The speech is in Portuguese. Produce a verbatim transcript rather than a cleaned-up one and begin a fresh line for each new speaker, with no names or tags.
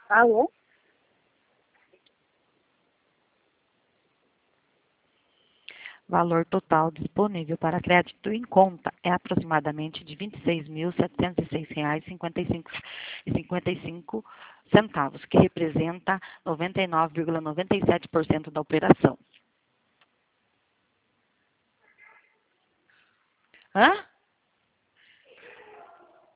Alô?
Valor total disponível para crédito em conta é aproximadamente de vinte e seis mil, setecentos e seis reais e cinquenta e cinquenta e cinco centavos, que representa noventa e nove vírgula noventa e sete por cento da operação. Hã?